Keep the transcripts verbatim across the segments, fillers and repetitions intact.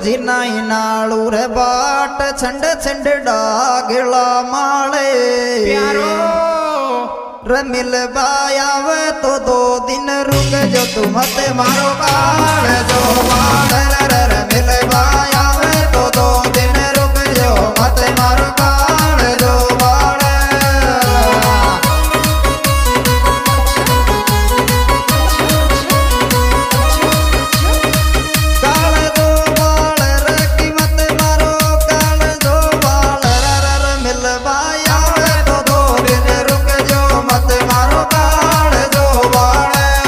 जी नाई नालू रे बाट छंड छंड डागला माले प्यारो रे मिल बायावे तो दो दिन रुक जो तू मत मारो काल जो माल रे रे मिल बायावे तो दो दिन रुक जो मत मारो काल जो माल काल जो माल रे की मत मारो काल जो माल रे रे मिल बायावे तो दो दिन रुक जो मत मारो काल जो माल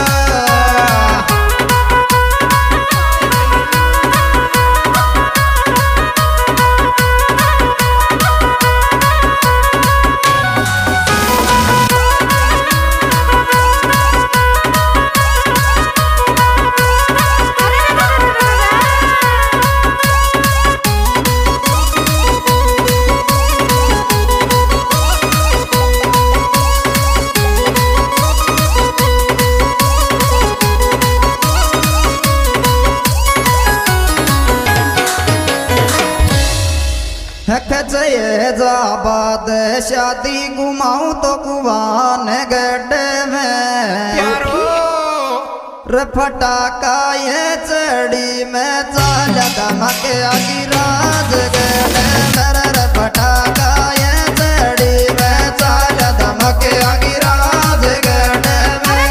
खचे जाबाद शादी घुमाऊं तो कुवान गड्ढे में रे फटाका ये चढ़ी में चाल दमक आगी राज गड्ढे में रे फटाका ये चढ़ी में चाल दमक आगी राज गड्ढे में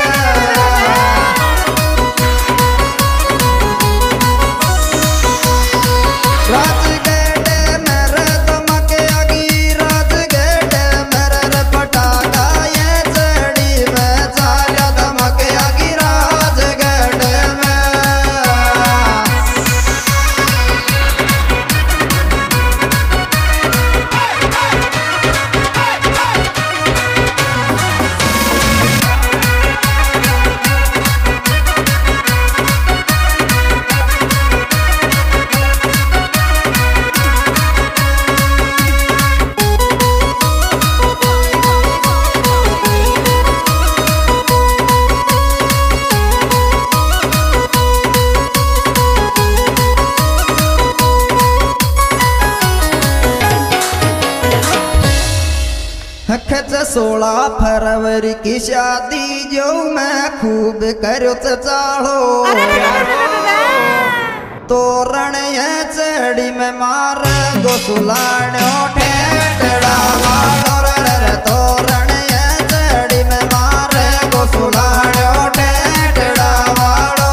राज सोलह फरवरी की शादी जो मैं खूब करो चाहो तोरण ये चढ़ी में मार गो सुलाणो ठेठड़ा वालो रे तोरण ये चढ़ी में मार गो सुलाणो ठेठड़ा वालो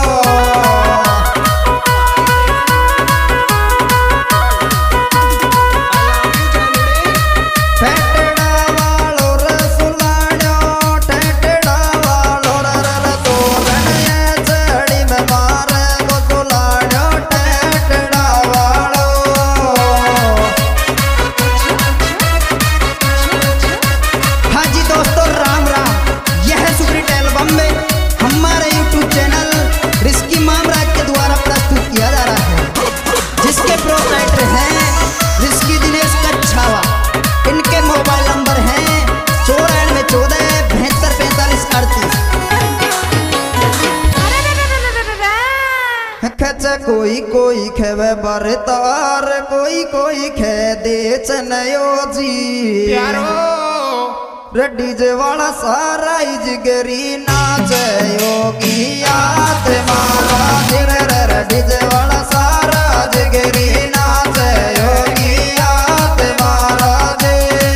कोई कोई खेवे बरतार कोई कोई खे दे चनयो जी प्यारो रेड्डी जे वाला सारा जिगरी नाच योगी याद मारा रे रेड्डी जे वाला सारा जिगरी नाच योगी याद मारा जे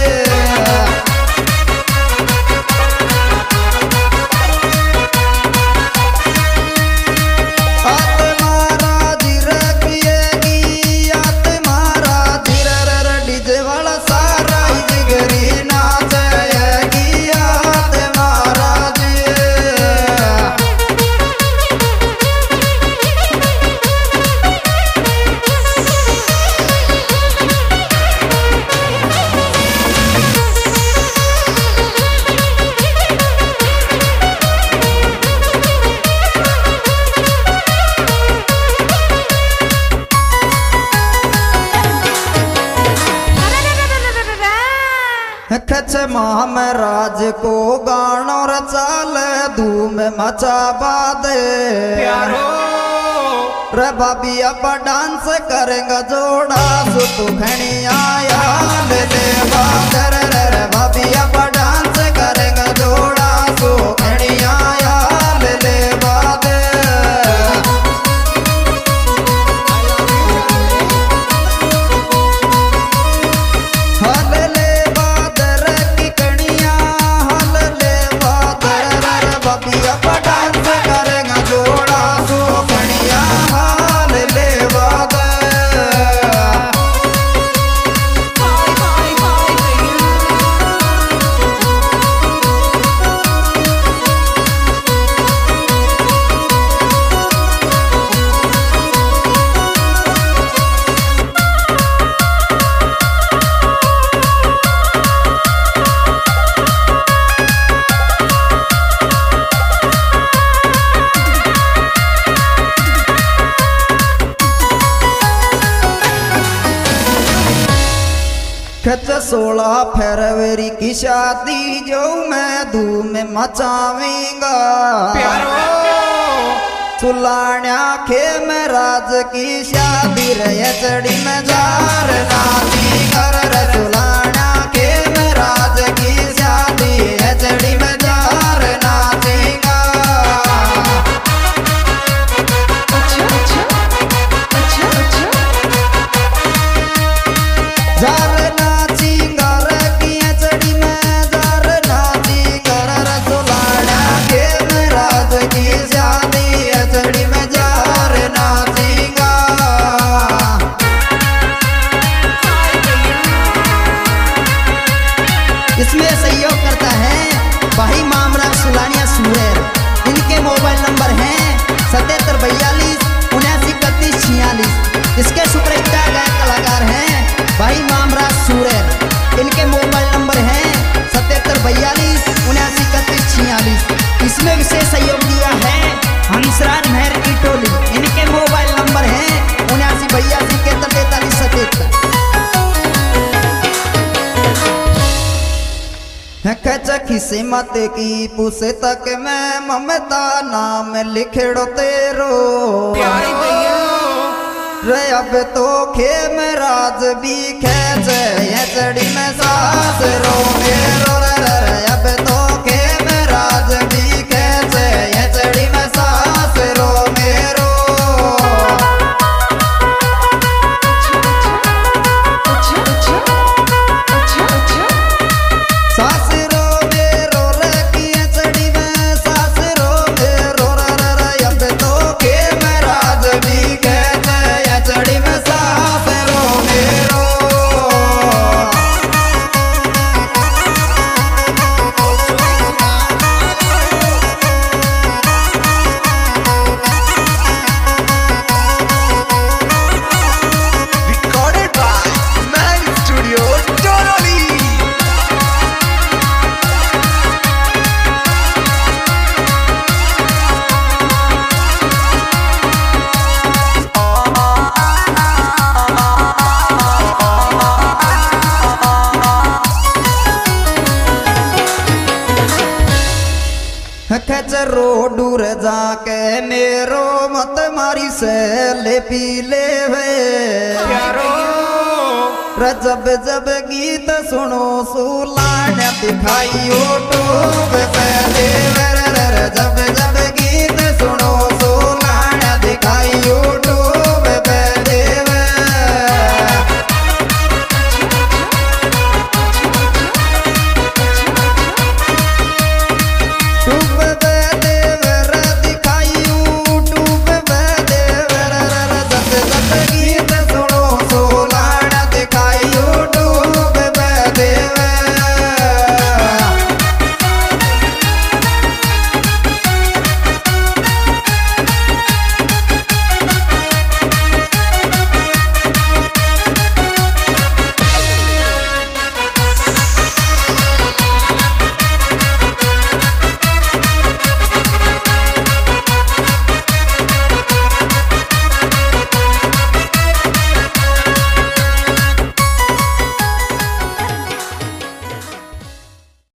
खच माम राज को गानो रचाल धूम मचा बादे प्यारो रे भाभी अब डांस करेंगे जोड़ा सो तू खनिया याद ले बादर रे रे भाभी अब डांस करेंगे जोड़ा सो खनिया याद ले बादर हल ले बादर की कनिया हल ले बादर रे रे भाभी अब डांस करेंगे जोड़ा सो खनिया हाल ले बादर खच सोलह फरवरी की शादी जो मैं धूम मचावेंगा सुलाण्या खे में राज की शादी रे चढ़ी में जार नाची कर रे सुलाण्या खे में राज की शादी है चढ़ी में जार नाचेगा अच्छा अच्छा अच्छा अच्छा जार इसमें सहयोग करता है भाई मामरा सुलानिया सूरेर। इनके मोबाइल नंबर हैं सतहत्तर बयालीस उन्यासी इकतीस छियालीस। इसके सुपरस्टार गायक कलाकार हैं भाई मामरा सूरेर। इनके मोबाइल नंबर हैं सतहत्तर बयालीस उन्यासी इकतीस छियालीस। इसमें विशेष सहयोग दिया है हंसराज मेहर की टोली। इनके मोबाइल नंबर हैं उन्यासी बयासी इकहत्तर तैतालीस सतहत्तर। खच खिसे मत की पुसे तक मैं ममता नाम लिखड़ो तेरो रे अब तो खेम राज भी खेच ये चढ़ी में सास रो मेरो रे रे अब तो खेम राज भी खेच ये चढ़ी में सास रो मेरो अच्छा अच्छा अच्छा अच्छा सास खच रोडूर जाके मेरो मत मारी से ले पी ले वे जब जब गीत सुनो सुलाण्या दिखाई यूट्यूब पे ले जब जब गीत सुनो